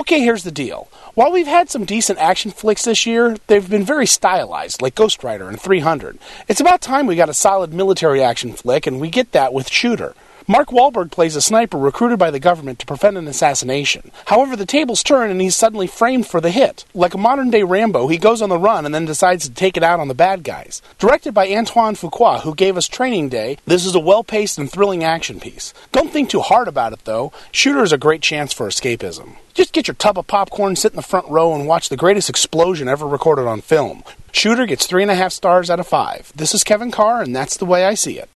Okay, here's the deal. While we've had some decent action flicks this year, they've been very stylized, like Ghost Rider and 300. It's about time we got a solid military action flick, and we get that with Shooter. Mark Wahlberg plays a sniper recruited by the government to prevent an assassination. However, the tables turn and he's suddenly framed for the hit. Like a modern-day Rambo, he goes on the run and then decides to take it out on the bad guys. Directed by Antoine Fuqua, who gave us Training Day, this is a well-paced and thrilling action piece. Don't think too hard about it, though. Shooter is a great chance for escapism. Just get your tub of popcorn, sit in the front row, and watch the greatest explosion ever recorded on film. Shooter gets 3.5 stars out of 5. This is Kevin Carr, and that's the way I see it.